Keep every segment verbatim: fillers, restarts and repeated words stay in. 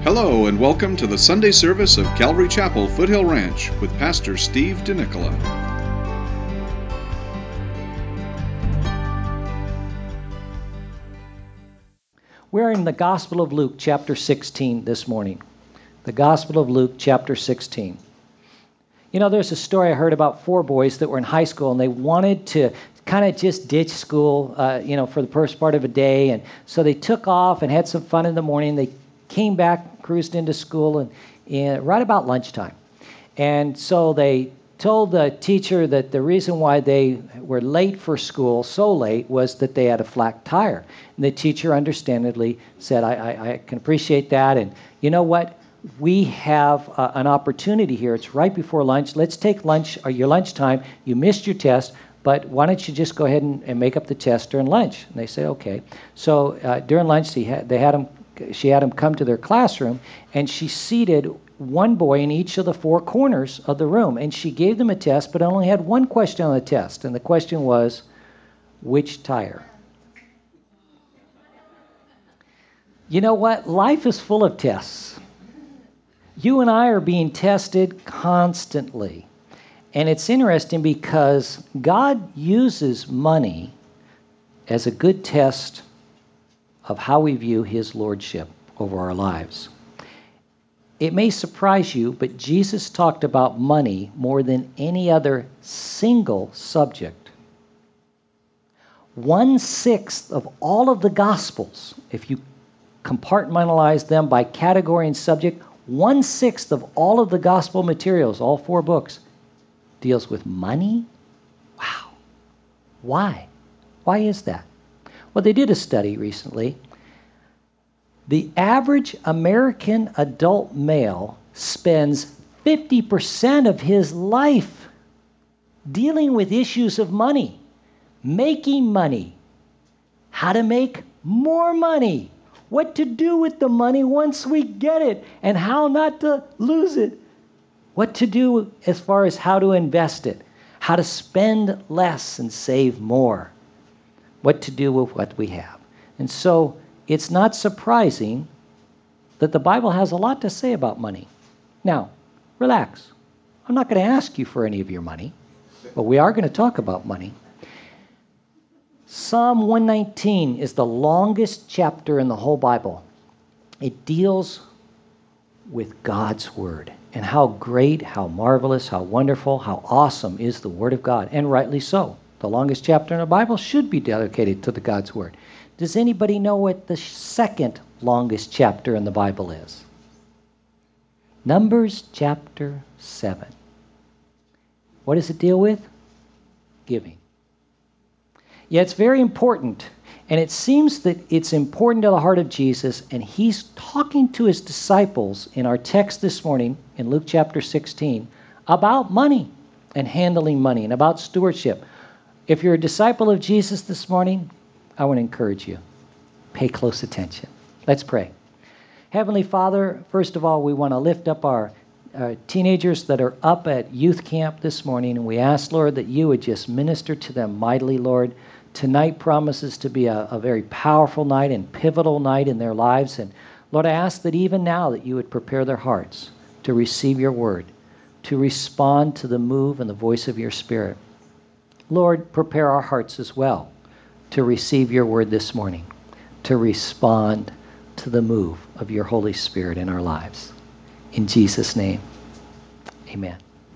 Hello and welcome to the Sunday service of Calvary Chapel, Foothill Ranch with Pastor Steve DeNicola. We're in the Gospel of Luke, chapter sixteen this morning. The Gospel of Luke, chapter sixteen. You know, there's a story I heard about four boys that were in high school, and they wanted to kind of just ditch school, uh, you know, for the first part of a day. And so they took off and had some fun in the morning. They came back, cruised into school, and, and right about lunchtime. And so they told the teacher that the reason why they were late for school, so late, was that they had a flat tire. And the teacher understandably said, I, I, I can appreciate that. And you know what? We have uh, an opportunity here. It's right before lunch. Let's take lunch, or your lunchtime. You missed your test, but why don't you just go ahead and, and make up the test during lunch? And they said, okay. So uh, during lunch, he had, they had him, she had him come to their classroom, and she seated one boy in each of the four corners of the room. And she gave them a test, but only had one question on the test. And the question was, which tire? You know what? Life is full of tests. You and I are being tested constantly. And it's interesting because God uses money as a good test of how we view His lordship over our lives. It may surprise you, but Jesus talked about money more than any other single subject. One-sixth of all of the Gospels, if you compartmentalize them by category and subject, one-sixth of all of the Gospel materials, all four books, deals with money? Wow. Why? Why is that? Well, they did a study recently. The average American adult male spends fifty percent of his life dealing with issues of money, making money, how to make more money, what to do with the money once we get it, and how not to lose it, what to do as far as how to invest it, how to spend less and save more, what to do with what we have. And so it's not surprising that the Bible has a lot to say about money. Now, relax. I'm not going to ask you for any of your money, but we are going to talk about money. Psalm one nineteen is the longest chapter in the whole Bible. It deals with God's Word and how great, how marvelous, how wonderful, how awesome is the Word of God, and rightly so. The longest chapter in the Bible should be dedicated to the God's Word. Does anybody know what the second longest chapter in the Bible is? Numbers chapter seven. What does it deal with? Giving. Yeah, it's very important, and it seems that it's important to the heart of Jesus, and He's talking to His disciples in our text this morning in Luke chapter sixteen about money and handling money and about stewardship. If you're a disciple of Jesus this morning, I want to encourage you. Pay close attention. Let's pray. Heavenly Father, first of all, we want to lift up our uh, teenagers that are up at youth camp this morning, and we ask, Lord, that you would just minister to them mightily, Lord. Tonight promises to be a, a very powerful night and pivotal night in their lives, and Lord, I ask that even now that you would prepare their hearts to receive your word, to respond to the move and the voice of your Spirit. Lord, prepare our hearts as well to receive your word this morning, to respond to the move of your Holy Spirit in our lives. In Jesus' name, amen.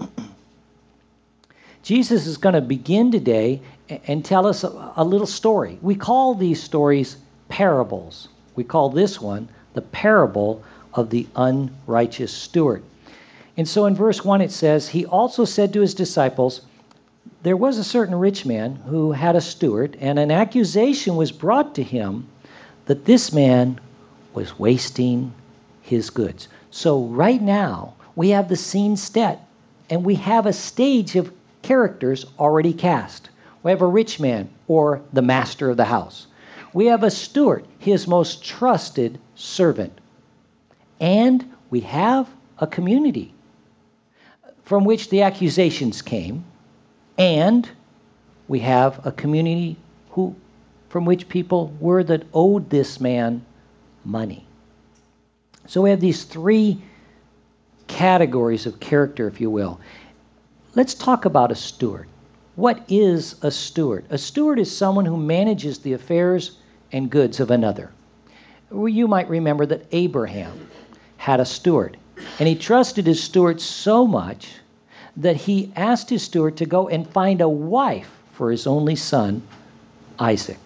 Jesus is going to begin today and tell us a, a little story. We call these stories parables. We call this one the parable of the unrighteous steward. And so in verse one it says, he also said to his disciples, there was a certain rich man who had a steward, and an accusation was brought to him that this man was wasting his goods. So right now, we have the scene set, and we have a stage of characters already cast. We have a rich man, or the master of the house. We have a steward, his most trusted servant. And we have a community from which the accusations came, and we have a community who, from which people were that owed this man money. So we have these three categories of character, if you will. Let's talk about a steward. What is a steward? A steward is someone who manages the affairs and goods of another. Well, you might remember that Abraham had a steward, and he trusted his steward so much that he asked his steward to go and find a wife for his only son, Isaac.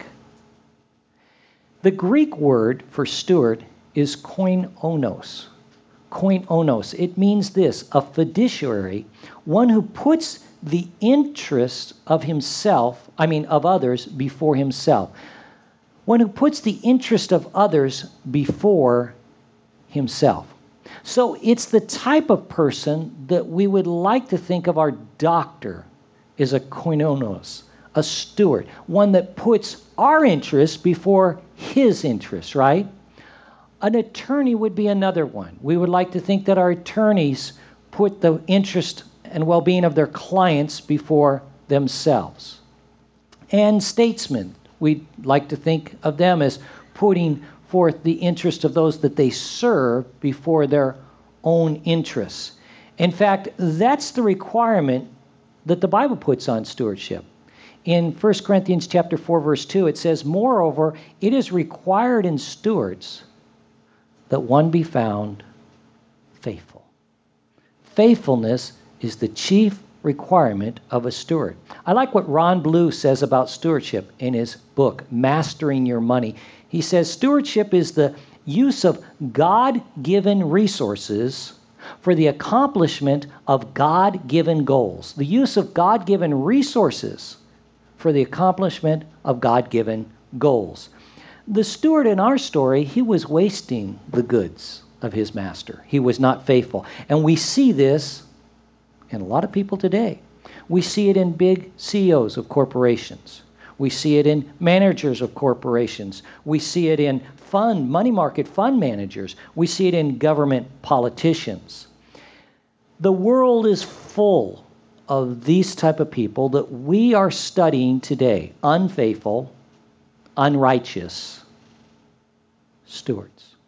The Greek word for steward is koinonos. Koinonos. It means this: a fiduciary, one who puts the interest of himself, I mean of others, before himself. One who puts the interest of others before himself. So it's the type of person that we would like to think of our doctor as a koinonos, a steward, one that puts our interests before his interests, right? An attorney would be another one. We would like to think that our attorneys put the interest and well-being of their clients before themselves. And statesmen, we'd like to think of them as putting forth the interest of those that they serve before their own interests. In fact, that's the requirement that the Bible puts on stewardship. In First Corinthians chapter four, verse two, it says, "Moreover, it is required in stewards that one be found faithful." Faithfulness is the chief requirement of a steward. I like what Ron Blue says about stewardship in his book, Mastering Your Money. He says, stewardship is the use of God-given resources for the accomplishment of God-given goals. The use of God-given resources for the accomplishment of God-given goals. The steward in our story, he was wasting the goods of his master. He was not faithful. And we see this in a lot of people today. We see it in big C E Os of corporations. We see it in managers of corporations. We see it in fund, money market fund managers. We see it in government politicians. The world is full of these type of people that we are studying today. Unfaithful, unrighteous stewards.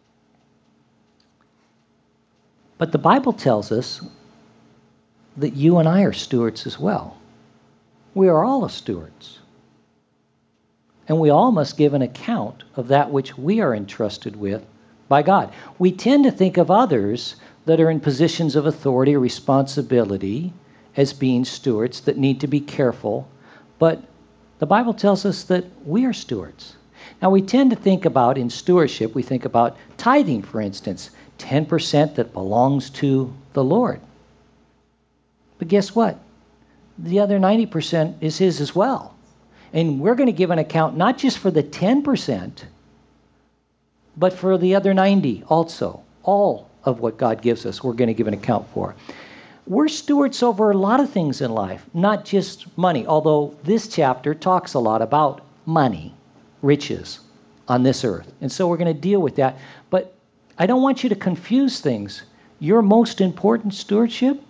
But the Bible tells us that you and I are stewards as well. We are all stewards. And we all must give an account of that which we are entrusted with by God. We tend to think of others that are in positions of authority or responsibility as being stewards that need to be careful, but the Bible tells us that we are stewards. Now, we tend to think about, in stewardship, we think about tithing, for instance, ten percent that belongs to the Lord. But guess what? The other ninety percent is His as well. And we're going to give an account not just for the ten percent, but for the other ninety also. All of what God gives us, we're going to give an account for. We're stewards over a lot of things in life, not just money, although this chapter talks a lot about money, riches on this earth. And so we're going to deal with that. But I don't want you to confuse things. Your most important stewardship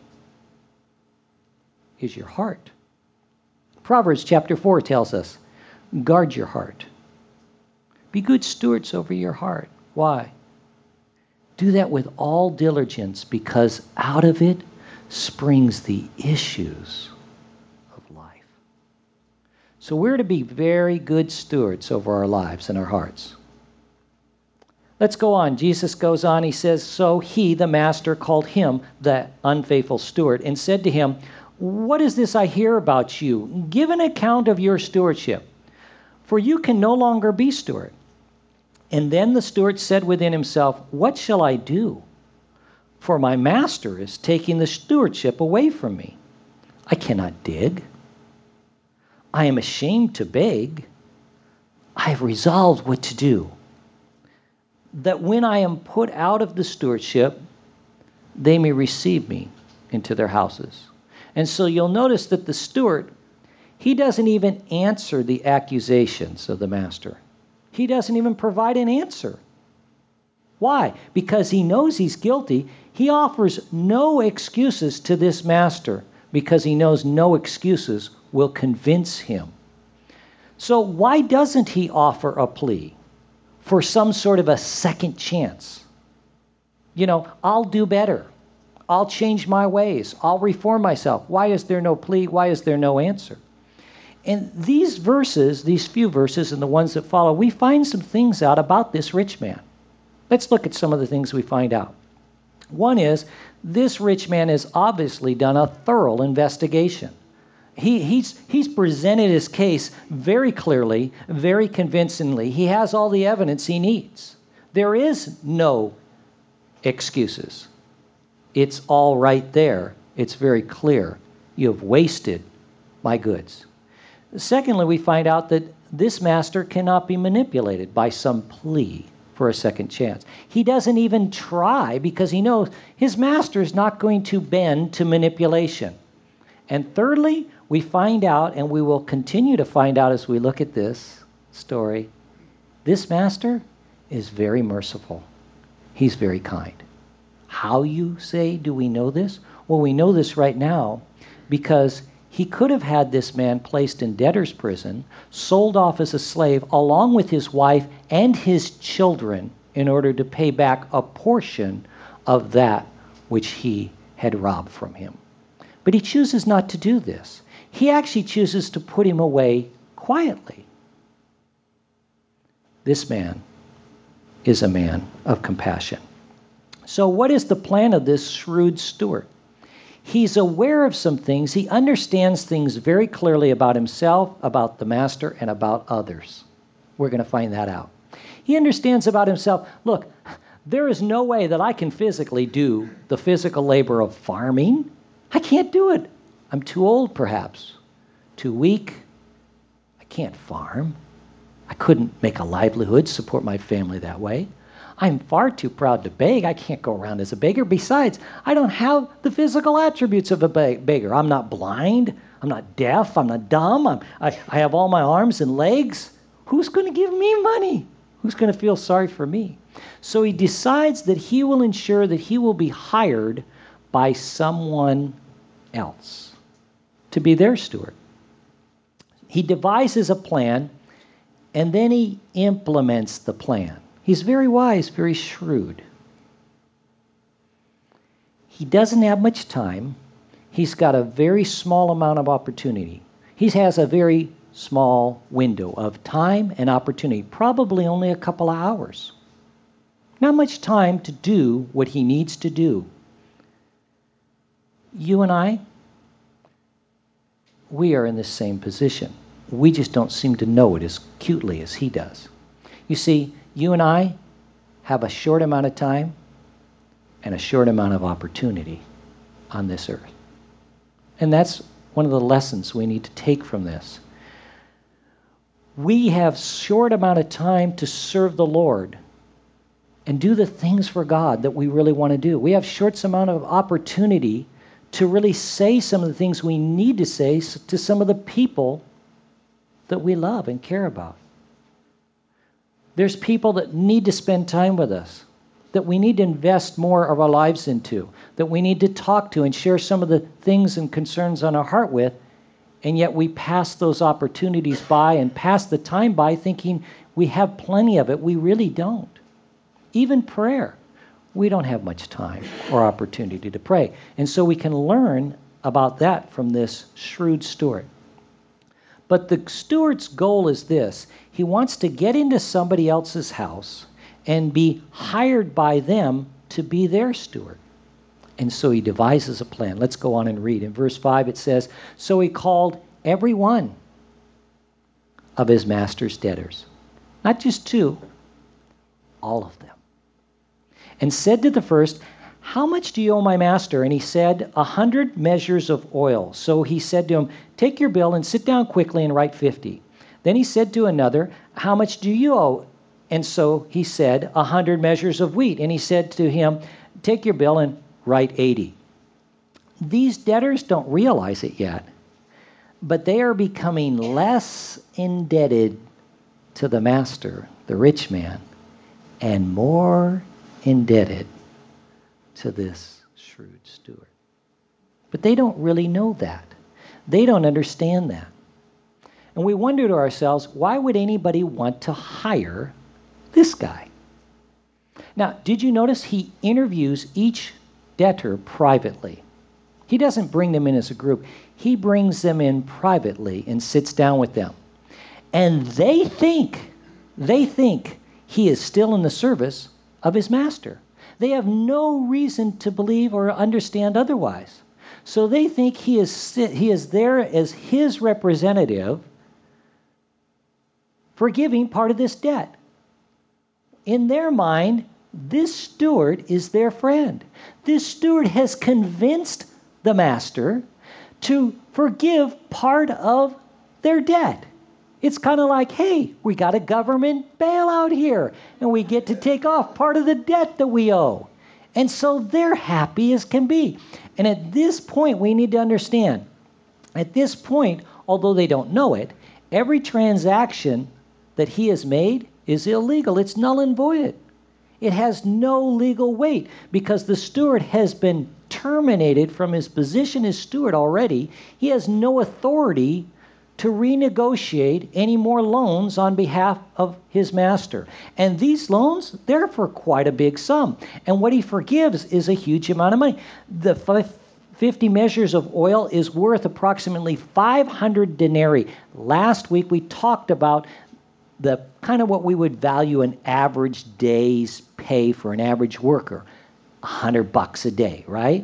is your heart. Proverbs chapter four tells us, guard your heart. Be good stewards over your heart. Why? Do that with all diligence, because out of it springs the issues of life. So we're to be very good stewards over our lives and our hearts. Let's go on. Jesus goes on. He says, so he, the master, called him the unfaithful steward and said to him, what is this I hear about you? Give an account of your stewardship, for you can no longer be steward. And then the steward said within himself, what shall I do? For my master is taking the stewardship away from me. I cannot dig. I am ashamed to beg. I have resolved what to do, that when I am put out of the stewardship, they may receive me into their houses. And so you'll notice that the steward, he doesn't even answer the accusations of the master. He doesn't even provide an answer. Why? Because he knows he's guilty. He offers no excuses to this master because he knows no excuses will convince him. So why doesn't he offer a plea for some sort of a second chance? You know, I'll do better. I'll change my ways. I'll reform myself. Why is there no plea? Why is there no answer? In these verses, these few verses and the ones that follow, we find some things out about this rich man. Let's look at some of the things we find out. One is, this rich man has obviously done a thorough investigation. He, he's, he's presented his case very clearly, very convincingly. He has all the evidence he needs. There is no excuses. It's all right there. It's very clear. You have wasted my goods. Secondly, we find out that this master cannot be manipulated by some plea for a second chance. He doesn't even try because he knows his master is not going to bend to manipulation. And thirdly, we find out, and we will continue to find out as we look at this story, this master is very merciful. He's very kind. How, you say, do we know this? Well, we know this right now because he could have had this man placed in debtor's prison, sold off as a slave, along with his wife and his children, in order to pay back a portion of that which he had robbed from him. But he chooses not to do this. He actually chooses to put him away quietly. This man is a man of compassion. So what is the plan of this shrewd steward? He's aware of some things. He understands things very clearly about himself, about the master, and about others. We're going to find that out. He understands about himself, look, there is no way that I can physically do the physical labor of farming. I can't do it. I'm too old, perhaps. Too weak. I can't farm. I couldn't make a livelihood, support my family that way. I'm far too proud to beg. I can't go around as a beggar. Besides, I don't have the physical attributes of a beggar. I'm not blind. I'm not deaf. I'm not dumb. I'm, I, I have all my arms and legs. Who's going to give me money? Who's going to feel sorry for me? So he decides that he will ensure that he will be hired by someone else to be their steward. He devises a plan, and then he implements the plan. He's very wise, very shrewd. He doesn't have much time. He's got a very small amount of opportunity. He has a very small window of time and opportunity, probably only a couple of hours. Not much time to do what he needs to do. You and I, we are in the same position. We just don't seem to know it as acutely as he does. You see, you and I have a short amount of time and a short amount of opportunity on this earth. And that's one of the lessons we need to take from this. We have short amount of time to serve the Lord and do the things for God that we really want to do. We have short amount of opportunity to really say some of the things we need to say to some of the people that we love and care about. There's people that need to spend time with us, that we need to invest more of our lives into, that we need to talk to and share some of the things and concerns on our heart with, and yet we pass those opportunities by and pass the time by thinking we have plenty of it. We really don't. Even prayer, we don't have much time or opportunity to pray. And so we can learn about that from this shrewd steward. But the steward's goal is this. He wants to get into somebody else's house and be hired by them to be their steward. And so he devises a plan. Let's go on and read. In verse five it says, so he called every one of his master's debtors, not just two, all of them, and said to the first, how much do you owe my master? And he said, a hundred measures of oil. So he said to him, take your bill and sit down quickly and write fifty. Then he said to another, how much do you owe? And so he said, a hundred measures of wheat. And he said to him, take your bill and write eighty. These debtors don't realize it yet, but they are becoming less indebted to the master, the rich man, and more indebted to this shrewd steward. But they don't really know that. They don't understand that. And we wonder to ourselves, why would anybody want to hire this guy? Now, did you notice he interviews each debtor privately? He doesn't bring them in as a group. He brings them in privately and sits down with them. And they think, they think he is still in the service of his master. They have no reason to believe or understand otherwise. So they think he is, he is there as his representative, forgiving part of this debt. In their mind, this steward is their friend. This steward has convinced the master to forgive part of their debt. It's kind of like, hey, we got a government bailout here, and we get to take off part of the debt that we owe. And so they're happy as can be. And at this point, we need to understand, at this point, although they don't know it, every transaction that he has made is illegal. It's null and void. It has no legal weight because the steward has been terminated from his position as steward already. He has no authority to renegotiate any more loans on behalf of his master. And these loans, they're for quite a big sum. And what he forgives is a huge amount of money. The fifty measures of oil is worth approximately five hundred denarii. Last week we talked about the kind of what we would value an average day's pay for an average worker, a hundred bucks a day, right?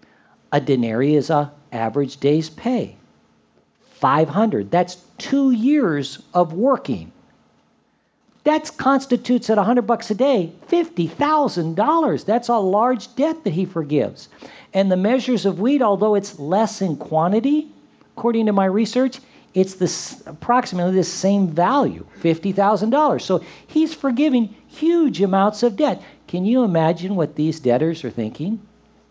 A denarii is a average day's pay, five hundred. That's two years of working. That constitutes at a hundred bucks a day, fifty thousand dollars. That's a large debt that he forgives. And the measures of wheat, although it's less in quantity, according to my research, it's this approximately the same value, fifty thousand dollars. So he's forgiving huge amounts of debt. Can you imagine what these debtors are thinking?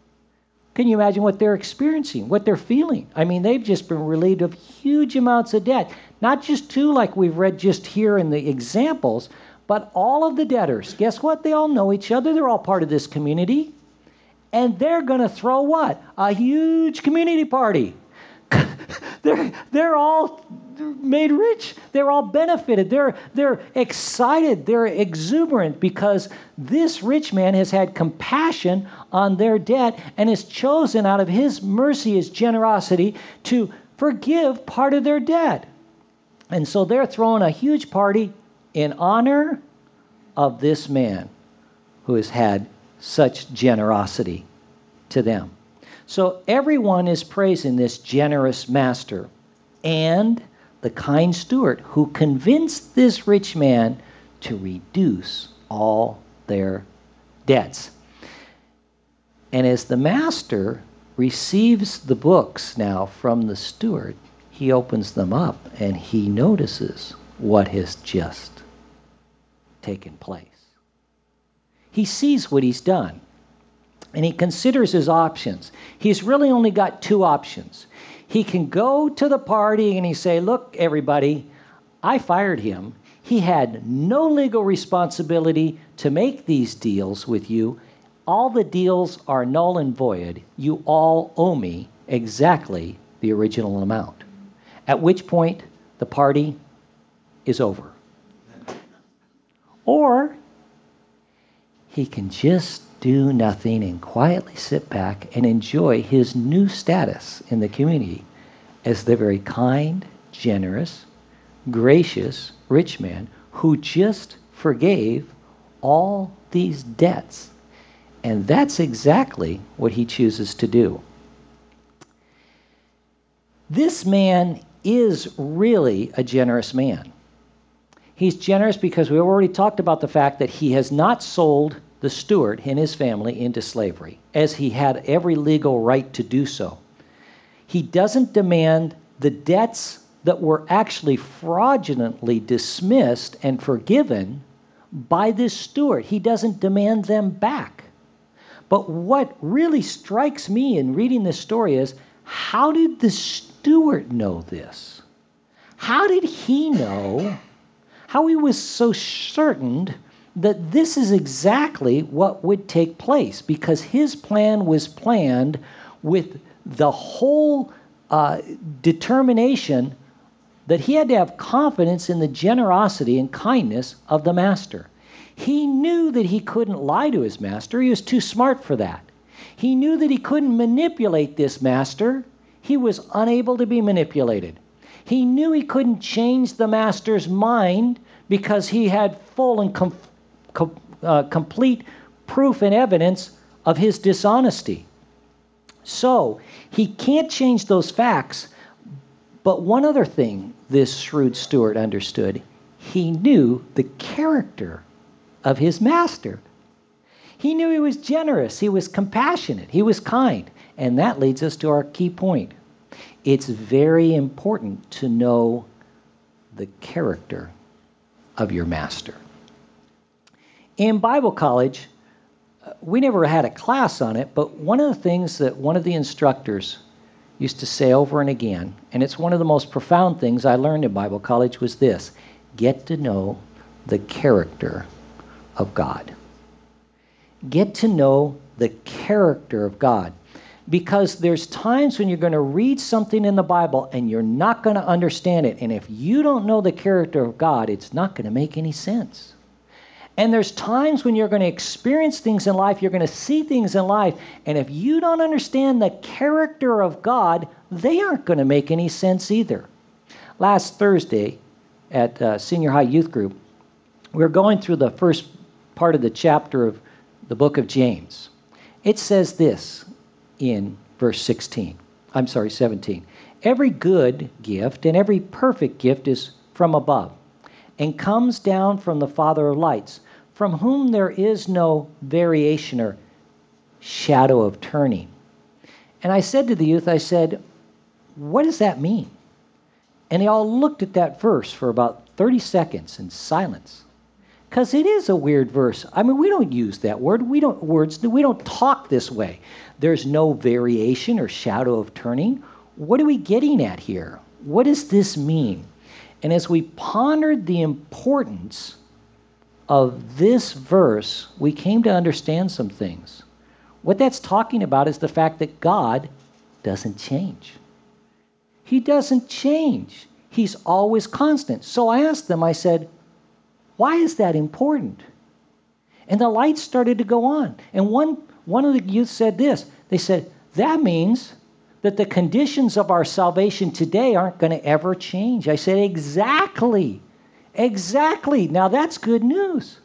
Can you imagine what they're experiencing, what they're feeling? I mean, they've just been relieved of huge amounts of debt. Not just two like we've read just here in the examples, but all of the debtors. Guess what? They all know each other. They're all part of this community. And they're going to throw what? A huge community party. they're, they're all made rich. They're all benefited. They're, they're excited. They're exuberant because this rich man has had compassion on their debt and has chosen out of his mercy, his generosity, to forgive part of their debt. And so they're throwing a huge party in honor of this man who has had such generosity to them. So everyone is praising this generous master and the kind steward who convinced this rich man to reduce all their debts. And as the master receives the books now from the steward, he opens them up and he notices what has just taken place. He sees what he's done. And he considers his options. He's really only got two options. He can go to the party and he say, look, everybody, I fired him. He had no legal responsibility to make these deals with you. All the deals are null and void. You all owe me exactly the original amount. At which point, the party is over. Or he can just do nothing and quietly sit back and enjoy his new status in the community as the very kind, generous, gracious, rich man who just forgave all these debts. And that's exactly what he chooses to do. This man is really a generous man. He's generous because we already talked about the fact that he has not sold the steward and his family into slavery, as he had every legal right to do so. He doesn't demand the debts that were actually fraudulently dismissed and forgiven by this steward. He doesn't demand them back. But what really strikes me in reading this story is, how did the steward know this? How did he know, how he was so certain that this is exactly what would take place? Because his plan was planned with the whole uh, determination that he had to have confidence in the generosity and kindness of the master. He knew that he couldn't lie to his master. He was too smart for that. He knew that he couldn't manipulate this master. He was unable to be manipulated. He knew he couldn't change the master's mind because he had full and com- com- uh, complete proof and evidence of his dishonesty. So he can't change those facts. But one other thing this shrewd steward understood, he knew the character of his master. He knew he was generous, he was compassionate, he was kind. And that leads us to our key point. It's very important to know the character of your master. In Bible college, we never had a class on it, but one of the things that one of the instructors used to say over and again, and it's one of the most profound things I learned in Bible college, was this: get to know the character of God. Get to know the character of God. Because there's times when you're going to read something in the Bible and you're not going to understand it. And if you don't know the character of God, it's not going to make any sense. And there's times when you're going to experience things in life, you're going to see things in life, and if you don't understand the character of God, they aren't going to make any sense either. Last Thursday at uh, Senior High Youth Group, we were going through the first part of the chapter of the book of James. It says this in verse sixteen. I'm sorry, seventeen. Every good gift and every perfect gift is from above and comes down from the Father of lights, from whom there is no variation or shadow of turning. And I said to the youth, I said, what does that mean? And they all looked at that verse for about thirty seconds in silence. Because it is a weird verse. I mean, we don't use that word. We don't words. We don't talk this way. There's no variation or shadow of turning. What are we getting at here? What does this mean? And as we pondered the importance of this verse, we came to understand some things. What that's talking about is the fact that God doesn't change. He doesn't change. He's always constant. So I asked them, I said, why is that important? And the lights started to go on. And one, one of the youth said this. They said, that means that the conditions of our salvation today aren't going to ever change. I said, exactly. Exactly. Now that's good news.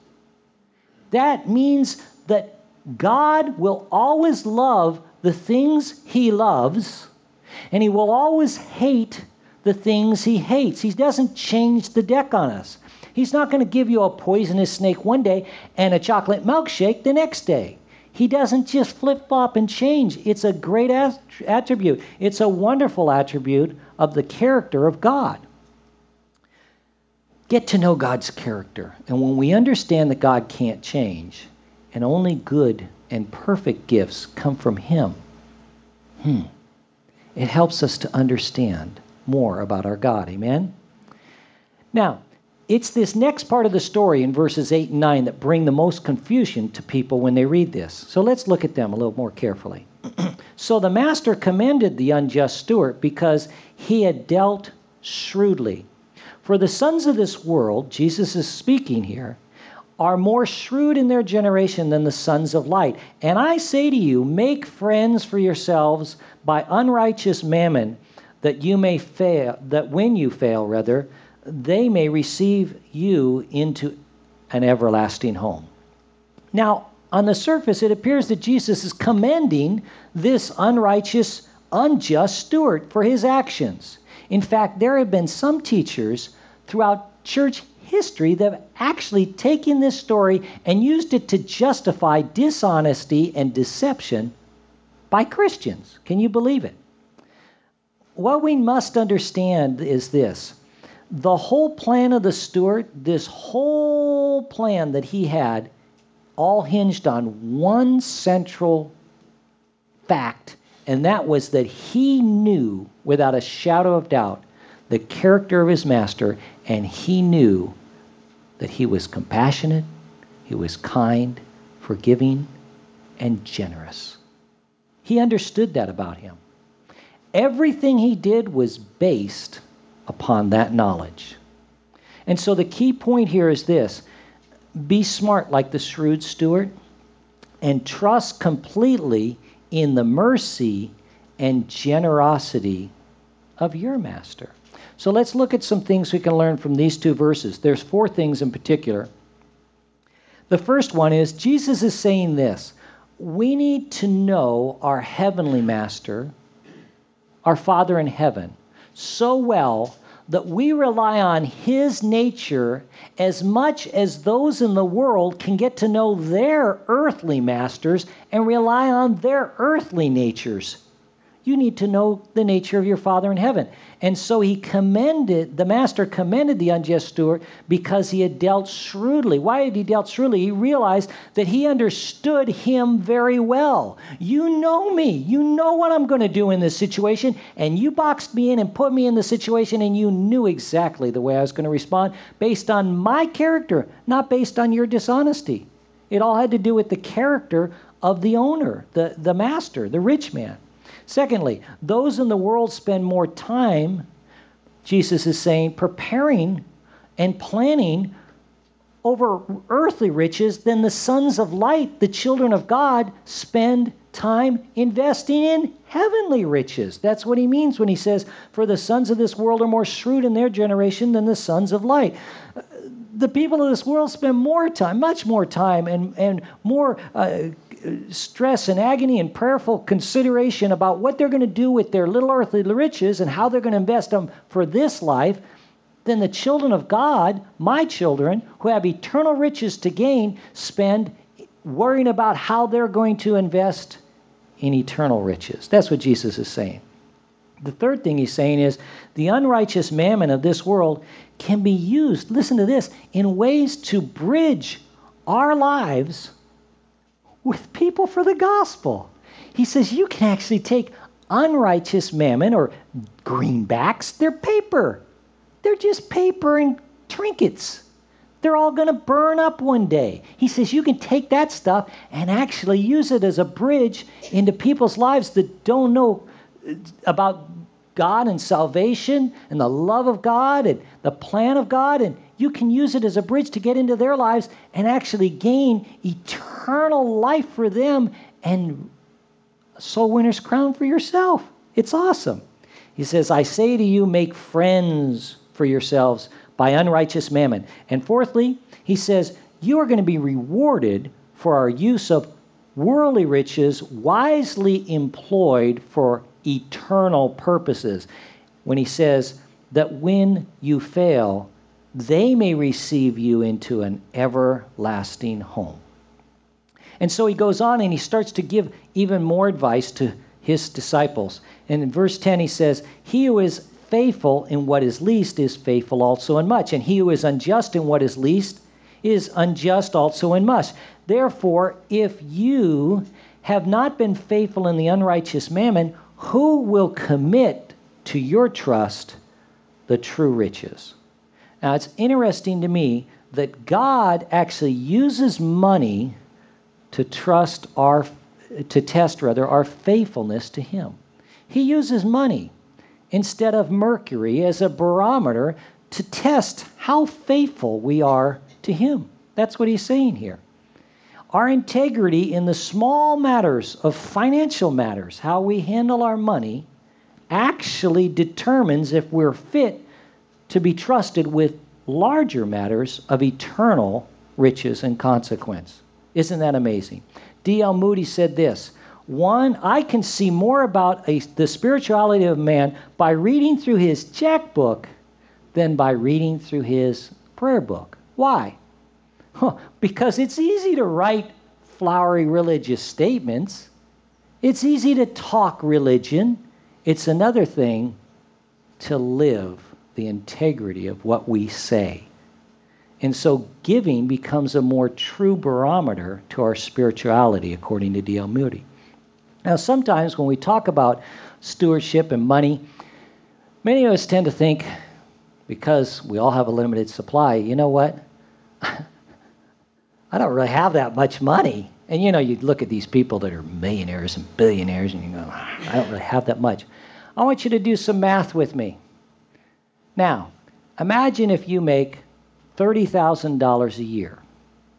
That means that God will always love the things he loves, and he will always hate the things he hates. He doesn't change the deck on us. He's not going to give you a poisonous snake one day and a chocolate milkshake the next day. He doesn't just flip-flop and change. It's a great attribute. It's a wonderful attribute of the character of God. Get to know God's character. And when we understand that God can't change, and only good and perfect gifts come from him, hmm, it helps us to understand more about our God. Amen? Now, it's this next part of the story in verses eight and nine that bring the most confusion to people when they read this. So let's look at them a little more carefully. So the master commended the unjust steward because he had dealt shrewdly. For the sons of this world, Jesus is speaking here, are more shrewd in their generation than the sons of light. And I say to you, make friends for yourselves by unrighteous mammon, that you may fail, that when you fail, rather, they may receive you into an everlasting home. Now, on the surface, it appears that Jesus is commending this unrighteous, unjust steward for his actions. In fact, there have been some teachers throughout church history that have actually taken this story and used it to justify dishonesty and deception by Christians. Can you believe it? What we must understand is this. The whole plan of the steward, this whole plan that he had, all hinged on one central fact, and that was that he knew without a shadow of doubt the character of his master, and he knew that he was compassionate, he was kind, forgiving, and generous. He understood that about him. Everything he did was based upon that knowledge. And so the key point here is this. Be smart like the shrewd steward and trust completely in the mercy and generosity of your master. So let's look at some things we can learn from these two verses. There's four things in particular. The first one is Jesus is saying this: we need to know our heavenly master, our Father in heaven, so well that we rely on his nature as much as those in the world can get to know their earthly masters and rely on their earthly natures. You need to know the nature of your Father in heaven. And so he commended, the master commended the unjust steward because he had dealt shrewdly. Why had he dealt shrewdly? He realized that he understood him very well. You know me. You know what I'm going to do in this situation. And you boxed me in and put me in the situation, and you knew exactly the way I was going to respond based on my character, not based on your dishonesty. It all had to do with the character of the owner, the, the master, the rich man. Secondly, those in the world spend more time, Jesus is saying, preparing and planning over earthly riches than the sons of light, the children of God, spend time investing in heavenly riches. That's what he means when he says, for the sons of this world are more shrewd in their generation than the sons of light. The people of this world spend more time, much more time, and, and more uh, stress and agony and prayerful consideration about what they're going to do with their little earthly riches and how they're going to invest them for this life than the children of God, my children, who have eternal riches to gain, spend worrying about how they're going to invest in eternal riches. That's what Jesus is saying. The third thing he's saying is the unrighteous mammon of this world can be used, listen to this, in ways to bridge our lives with people for the gospel. He says you can actually take unrighteous mammon or greenbacks. They're paper. They're just paper and trinkets. They're all going to burn up one day. He says you can take that stuff and actually use it as a bridge into people's lives that don't know about God and salvation and the love of God and the plan of God, and you can use it as a bridge to get into their lives and actually gain eternal life for them and a soul winner's crown for yourself. It's awesome. He says, I say to you, make friends for yourselves by unrighteous mammon. And fourthly, he says, you are going to be rewarded for our use of worldly riches wisely employed for eternal purposes. When he says that when you fail, they may receive you into an everlasting home. And so he goes on and he starts to give even more advice to his disciples. And in verse ten he says, he who is faithful in what is least is faithful also in much, and he who is unjust in what is least is unjust also in much. Therefore, if you have not been faithful in the unrighteous mammon, who will commit to your trust the true riches? Now, it's interesting to me that God actually uses money to trust our, to test rather, our faithfulness to him. He uses money instead of mercury as a barometer to test how faithful we are to him. That's what he's saying here. Our integrity in the small matters of financial matters, how we handle our money, actually determines if we're fit to be trusted with larger matters of eternal riches and consequence. Isn't that amazing? D L Moody said this, one, I can see more about a, the spirituality of man by reading through his checkbook than by reading through his prayer book. Why? Huh, because it's easy to write flowery religious statements. It's easy to talk religion. It's another thing to live the integrity of what we say. And so giving becomes a more true barometer to our spirituality, according to D L Moody. Now, sometimes when we talk about stewardship and money, many of us tend to think, because we all have a limited supply, you know what? I don't really have that much money. And you know, you look at these people that are millionaires and billionaires and you go, I don't really have that much. I want you to do some math with me. Now, imagine if you make thirty thousand dollars a year.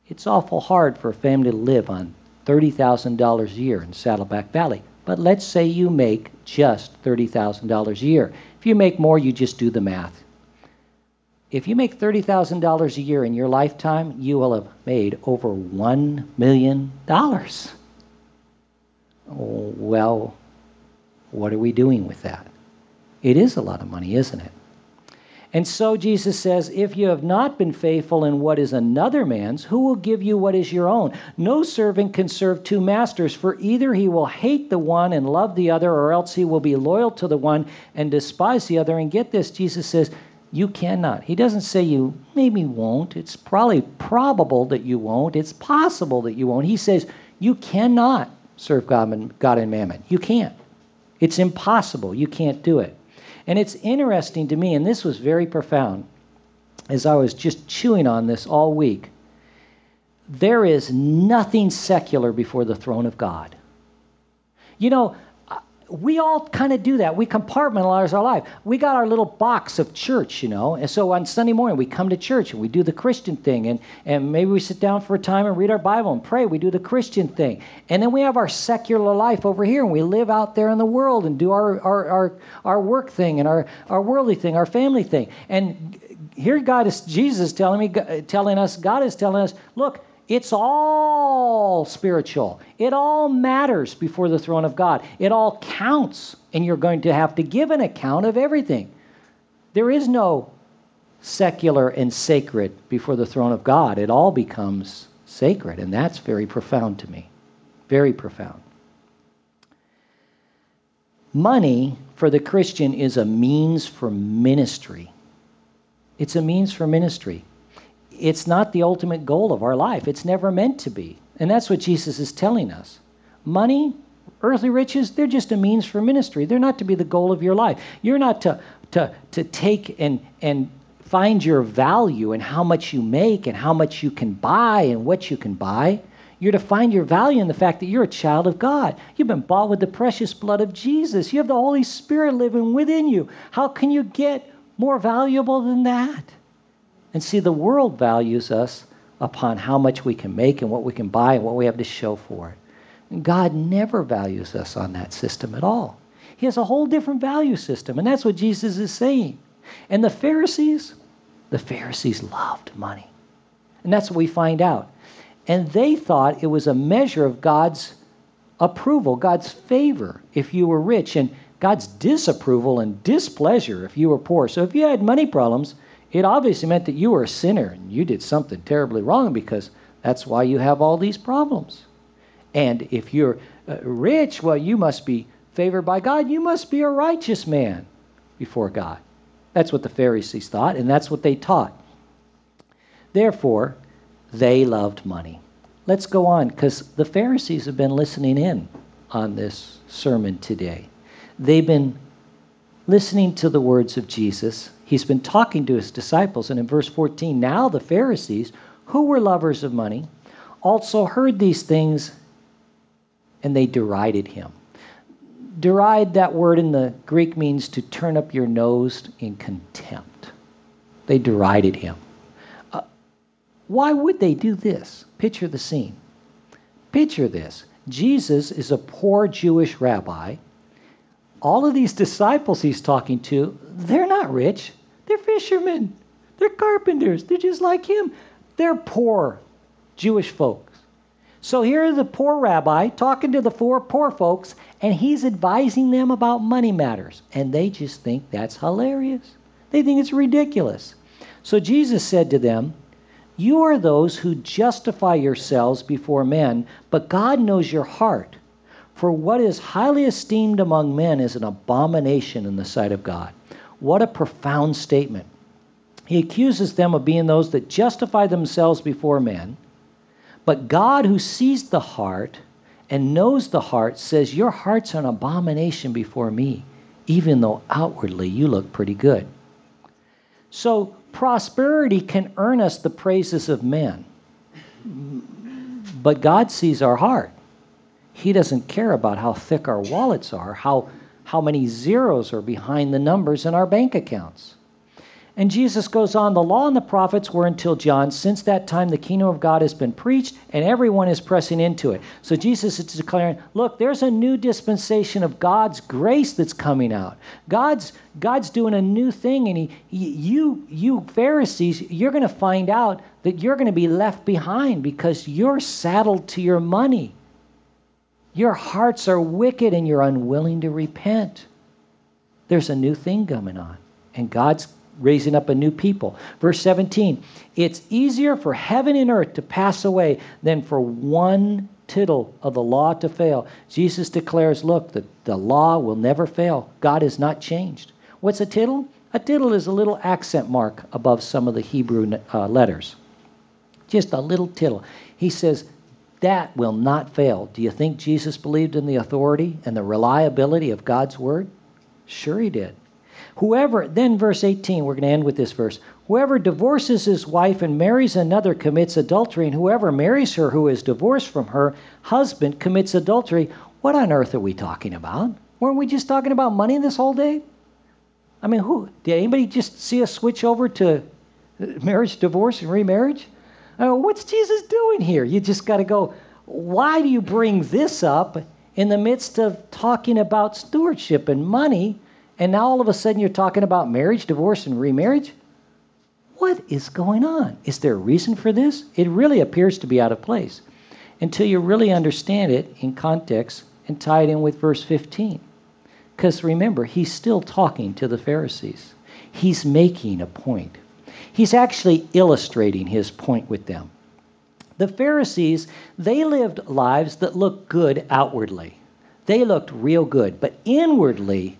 It's awful hard for a family to live on thirty thousand dollars a year in Saddleback Valley. But let's say you make just thirty thousand dollars a year. If you make more, you just do the math. If you make thirty thousand dollars a year in your lifetime, you will have made over one million dollars. Well, what are we doing with that? It is a lot of money, isn't it? And so Jesus says, if you have not been faithful in what is another man's, who will give you what is your own? No servant can serve two masters, for either he will hate the one and love the other, or else he will be loyal to the one and despise the other. And get this, Jesus says, you cannot. He doesn't say you maybe won't. It's probably probable that you won't. It's possible that you won't. He says you cannot serve God and, God and mammon. You can't. It's impossible. You can't do it. And it's interesting to me, and this was very profound, as I was just chewing on this all week. There is nothing secular before the throne of God. You know, we all kind of do that. We compartmentalize our life. We got our little box of church, you know, and so on Sunday morning we come to church and we do the Christian thing, and, and maybe we sit down for a time and read our Bible and pray. We do the Christian thing. And then we have our secular life over here, and we live out there in the world and do our, our, our, our work thing and our, our worldly thing, our family thing. And here God is, Jesus telling me, telling us, God is telling us, look, it's all spiritual. It all matters before the throne of God. It all counts, and you're going to have to give an account of everything. There is no secular and sacred before the throne of God. It all becomes sacred, and that's very profound to me. Very profound. Money for the Christian is a means for ministry. It's a means for ministry. It's not the ultimate goal of our life. It's never meant to be. And that's what Jesus is telling us. Money, earthly riches, they're just a means for ministry. They're not to be the goal of your life. You're not to, to, to take and, and find your value in how much you make and how much you can buy and what you can buy. You're to find your value in the fact that you're a child of God. You've been bought with the precious blood of Jesus. You have the Holy Spirit living within you. How can you get more valuable than that? And see, the world values us upon how much we can make and what we can buy and what we have to show for it. And God never values us on that system at all. He has a whole different value system, and that's what Jesus is saying. And the Pharisees, the Pharisees loved money. And that's what we find out. And they thought it was a measure of God's approval, God's favor if you were rich, and God's disapproval and displeasure if you were poor. So if you had money problems, it obviously meant that you were a sinner and you did something terribly wrong, because that's why you have all these problems. And if you're uh, rich, well, you must be favored by God. You must be a righteous man before God. That's what the Pharisees thought, and that's what they taught. Therefore, they loved money. Let's go on, because the Pharisees have been listening in on this sermon today. They've been listening to the words of Jesus. He's been talking to his disciples, and in verse fourteen, now the Pharisees, who were lovers of money, also heard these things, and they derided him. Deride, that word in the Greek, means to turn up your nose in contempt. They derided him. Uh, why would they do this? Picture the scene. Picture this. Jesus is a poor Jewish rabbi. All of these disciples he's talking to, they're not rich. They're fishermen. They're carpenters. They're just like him. They're poor Jewish folks. So here is the poor rabbi talking to the four poor folks, and he's advising them about money matters. And they just think that's hilarious. They think it's ridiculous. So Jesus said to them, you are those who justify yourselves before men, but God knows your heart. For what is highly esteemed among men is an abomination in the sight of God. What a profound statement. He accuses them of being those that justify themselves before men, but God, who sees the heart and knows the heart, says your heart's an abomination before me, even though outwardly you look pretty good. So prosperity can earn us the praises of men, but God sees our heart. He doesn't care about how thick our wallets are, how, how many zeros are behind the numbers in our bank accounts. And Jesus goes on, the law and the prophets were until John. Since that time, the kingdom of God has been preached, and everyone is pressing into it. So Jesus is declaring, look, there's a new dispensation of God's grace that's coming out. God's God's doing a new thing, and he, you, you Pharisees, you're going to find out that you're going to be left behind because you're saddled to your money. Your hearts are wicked, and you're unwilling to repent. There's a new thing coming on, and God's raising up a new people. Verse seventeen, it's easier for heaven and earth to pass away than for one tittle of the law to fail. Jesus declares, look, the, the law will never fail. God has not changed. What's a tittle? A tittle is a little accent mark above some of the Hebrew uh, letters. Just a little tittle. He says, that will not fail. Do you think Jesus believed in the authority and the reliability of God's word? Sure he did. Whoever, then verse eighteen, we're going to end with this verse. Whoever divorces his wife and marries another commits adultery, and whoever marries her who is divorced from her husband commits adultery. What on earth are we talking about? Weren't we just talking about money this whole day? I mean, who? Did anybody just see us switch over to marriage, divorce, and remarriage? Uh, what's Jesus doing here? You just got to go, why do you bring this up in the midst of talking about stewardship and money? And now all of a sudden you're talking about marriage, divorce, and remarriage? What is going on? Is there a reason for this? It really appears to be out of place until you really understand it in context and tie it in with verse fifteen. Because remember, he's still talking to the Pharisees. He's making a point. He's actually illustrating his point with them. The Pharisees, they lived lives that looked good outwardly. They looked real good, but inwardly,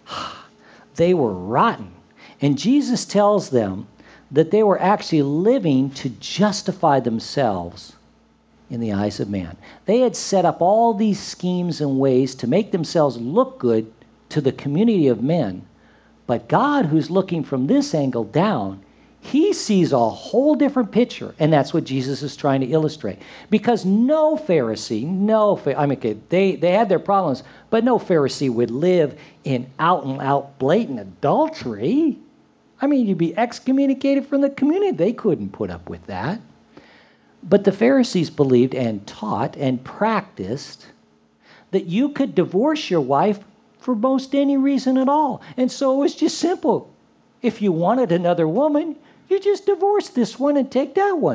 they were rotten. And Jesus tells them that they were actually living to justify themselves in the eyes of man. They had set up all these schemes and ways to make themselves look good to the community of men. But God, who's looking from this angle down, he sees a whole different picture, and that's what Jesus is trying to illustrate. Because no Pharisee, no, I mean, okay, they, they had their problems, but no Pharisee would live in out and out blatant adultery. I mean, you'd be excommunicated from the community. They couldn't put up with that. But the Pharisees believed and taught and practiced that you could divorce your wife for most any reason at all. And so it was just simple. If you wanted another woman, you just divorce this one and take that one.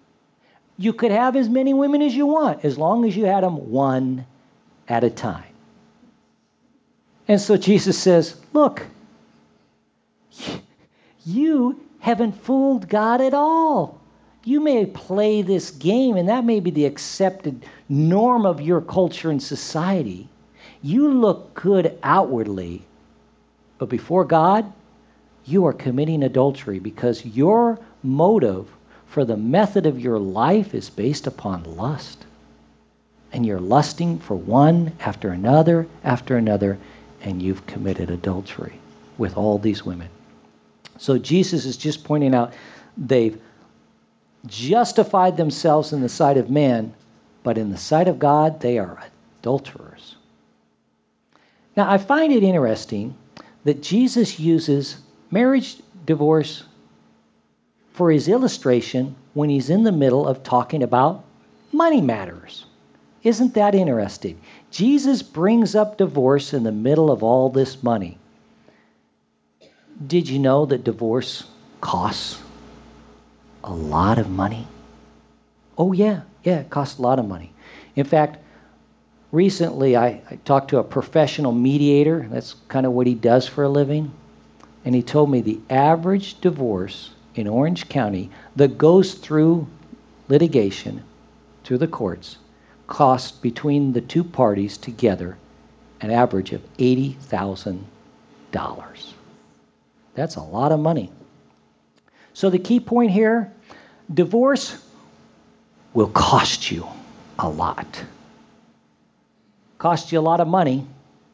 You could have as many women as you want, as long as you had them one at a time. And so Jesus says, look, you haven't fooled God at all. You may play this game, and that may be the accepted norm of your culture and society. You look good outwardly, but before God, you are committing adultery because your motive for the method of your life is based upon lust. And you're lusting for one after another after another, and you've committed adultery with all these women. So Jesus is just pointing out they've justified themselves in the sight of man, but in the sight of God, they are adulterers. Now, I find it interesting that Jesus uses marriage, divorce for his illustration when he's in the middle of talking about money matters. Isn't that interesting? Jesus brings up divorce in the middle of all this money. Did you know that divorce costs a lot of money? Oh yeah, yeah, it costs a lot of money. In fact, recently I, I talked to a professional mediator. That's kind of what he does for a living. And he told me the average divorce in Orange County that goes through litigation, through the courts, costs between the two parties together an average of eighty thousand dollars. That's a lot of money. So the key point here, divorce will cost you a lot. Cost you a lot of money,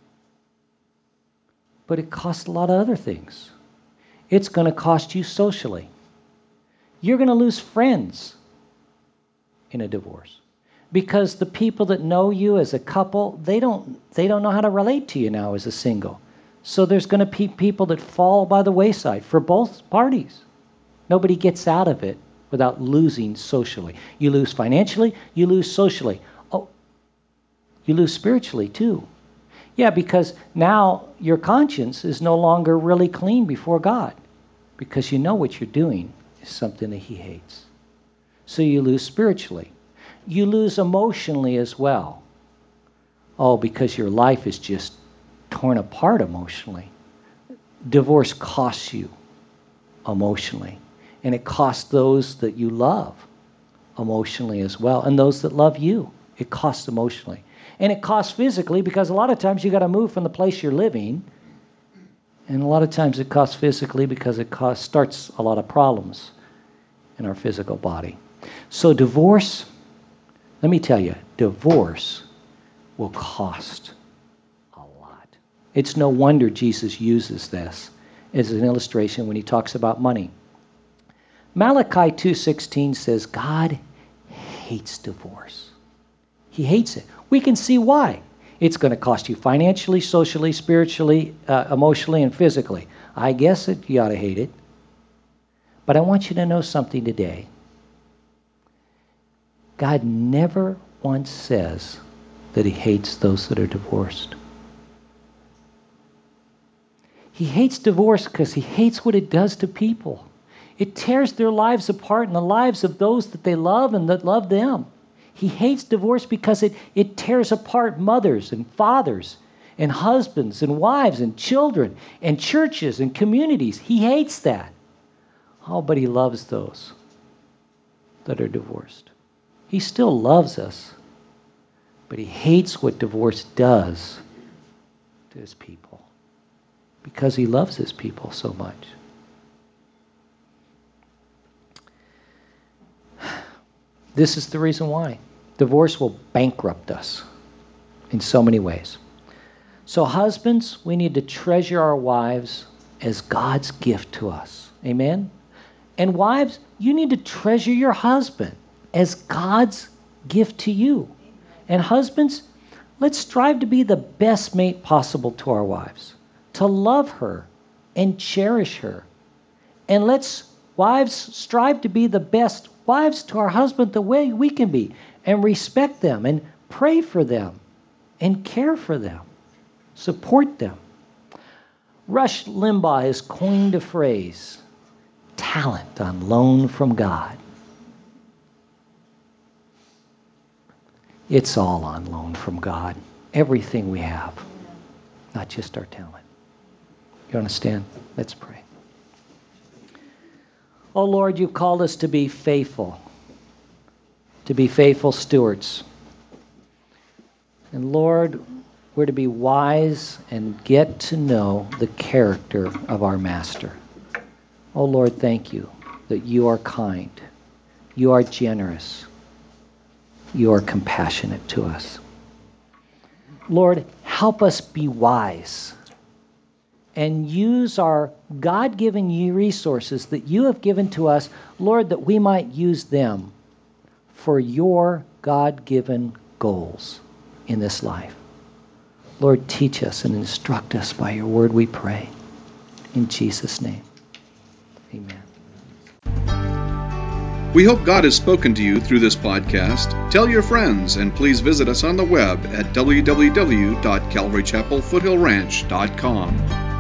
but it costs a lot of other things. It's going to cost you socially. You're going to lose friends in a divorce because the people that know you as a couple, they don't they don't know how to relate to you now as a single. So there's going to be people that fall by the wayside for both parties. Nobody gets out of it without losing socially. You lose financially, you lose socially. Oh, you lose spiritually too. Yeah, because now your conscience is no longer really clean before God, because you know what you're doing is something that he hates. So you lose spiritually. You lose emotionally as well. Oh, because your life is just torn apart emotionally. Divorce costs you emotionally, and it costs those that you love emotionally as well, and those that love you. It costs emotionally. And it costs physically, because a lot of times you got to move from the place you're living, and a lot of times it costs physically because it costs, starts a lot of problems in our physical body. So divorce, let me tell you, divorce will cost a lot. It's no wonder Jesus uses this as an illustration when he talks about money. Malachi two sixteen says God hates divorce. He hates it. We can see why. It's going to cost you financially, socially, spiritually, uh, emotionally, and physically. I guess it, you ought to hate it. But I want you to know something today. God never once says that he hates those that are divorced. He hates divorce because he hates what it does to people. It tears their lives apart and the lives of those that they love and that love them. He hates divorce because it, it tears apart mothers and fathers and husbands and wives and children and churches and communities. He hates that. Oh, but he loves those that are divorced. He still loves us, but he hates what divorce does to his people because he loves his people so much. This is the reason why. Divorce will bankrupt us in so many ways. So husbands, we need to treasure our wives as God's gift to us. Amen? And wives, you need to treasure your husband as God's gift to you. And husbands, let's strive to be the best mate possible to our wives, to love her and cherish her. And let's, wives, strive to be the best wives to our husband the way we can be, and respect them and pray for them and care for them, support them. Rush Limbaugh has coined a phrase, talent on loan from God. It's all on loan from God. Everything we have, not just our talent. You understand? Let's pray. Oh Lord, you've called us to be faithful, to be faithful stewards. And Lord, we're to be wise and get to know the character of our Master. Oh Lord, thank you that you are kind, you are generous, you are compassionate to us. Lord, help us be wise and use our God-given resources that you have given to us, Lord, that we might use them for your God-given goals in this life. Lord, teach us and instruct us by your word, we pray. In Jesus' name, amen. We hope God has spoken to you through this podcast. Tell your friends, and please visit us on the web at w w w dot calvary chapel foothill ranch dot com.